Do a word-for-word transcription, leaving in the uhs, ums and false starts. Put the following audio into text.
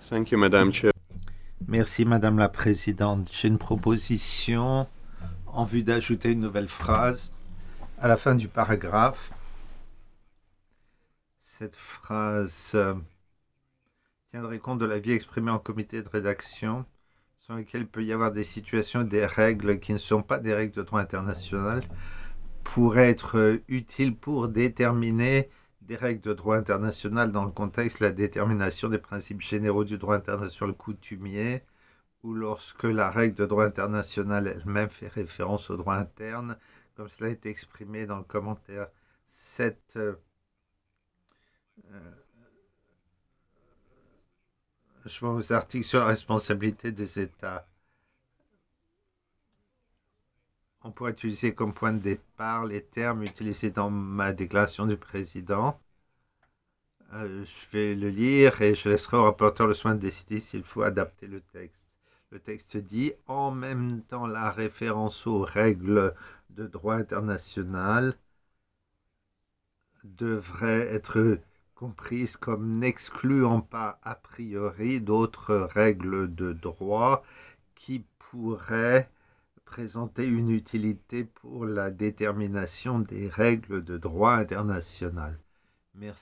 Thank you, Madam Chair. Merci Madame la Présidente. J'ai une proposition en vue d'ajouter une nouvelle phrase à la fin du paragraphe. Cette phrase euh, tiendrait compte de l'avis exprimé en comité de rédaction sur lequel il peut y avoir des situations, des règles qui ne sont pas des règles de droit international, pourraient être utiles pour déterminer des règles de droit international dans le contexte de la détermination des principes généraux du droit international coutumier ou lorsque la règle de droit international elle-même fait référence au droit interne, comme cela a été exprimé dans le commentaire. Cette euh, je vois aux articles sur la responsabilité des États. On pourrait utiliser comme point de départ les termes utilisés dans ma déclaration du président. Euh, je vais le lire et je laisserai au rapporteur le soin de décider s'il faut adapter le texte. Le texte dit en même temps la référence aux règles de droit international devrait être comprise comme n'excluant pas a priori d'autres règles de droit qui pourraient présenter une utilité pour la détermination des règles de droit international. Merci.